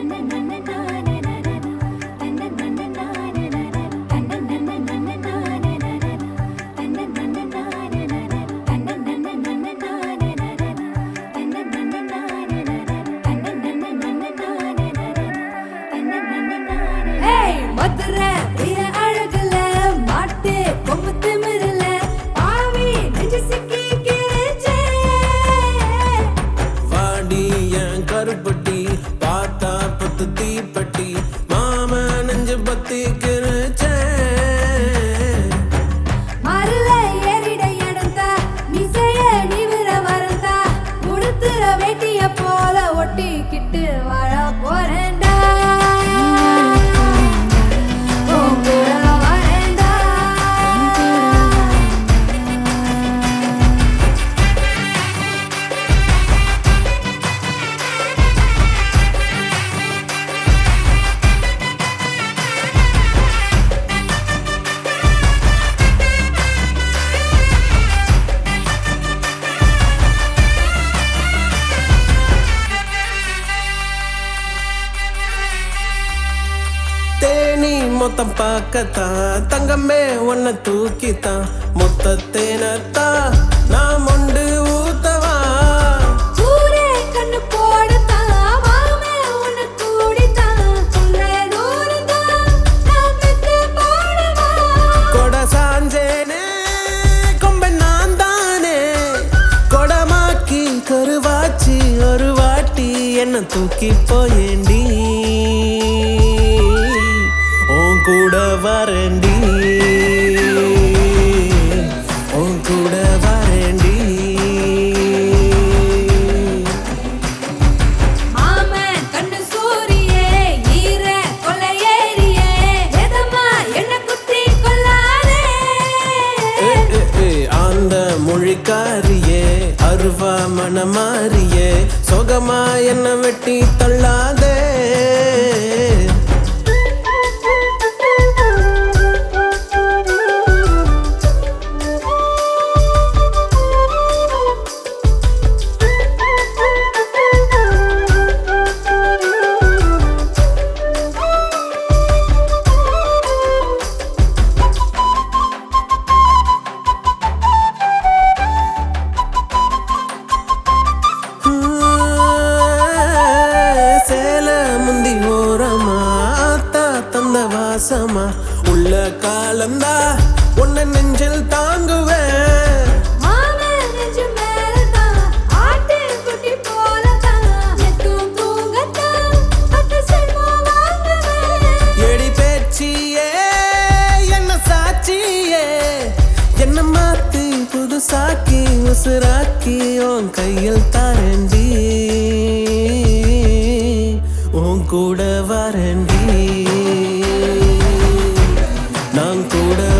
கருப்பட்டி பாத்தா பத்து தீப்பட்டி மாம நெஞ்சு பத்தி கிருச்சே மருள ஏறிட எடுத்தா மிசைய நிவிர வரந்தா உடுத்துற வேட்டிய போல ஒட்டிக்கிட்டு வாழ போறேன்டா மொத்தம் பார்க்கத்தான் தங்கமே ஒன்ன தூக்கித்தான் மொத்த தேனத்தான் நான் மொண்டு ஊத்தவா ஊரே கண்ணு போடத்தான் மாமே உன்ன கூடித்தான் சொல்ல தூரத்தான் நான் பெத்து போடவா கொட சாஞ்சேனே கொம்ப நான் தானே கொடமாக்கி கருவாச்சி ஒரு வாட்டி என்ன தூக்கி போயேண்டி கூட வரண்டி உன் கூட வரண்டி மாமன் கண்ணு சூரியே ஈர கொலை ஏறியே எதமா என்ன குத்தி கொள்ளாதே அந்த மொழிக்காரியே அருவா மனமாரியே சொகமா என்ன வெட்டி தள்ளாதே வாசமா உள்ள காலந்தா உன்னை நெஞ்சில் தாங்குவேன் எடி பேச்சியே என்ன சாட்சியே என்ன மாத்தி புதுசாக்கி உசுராக்கி உன் கையில் தாரண்டி உன் கூட வரண்டி நான் கூட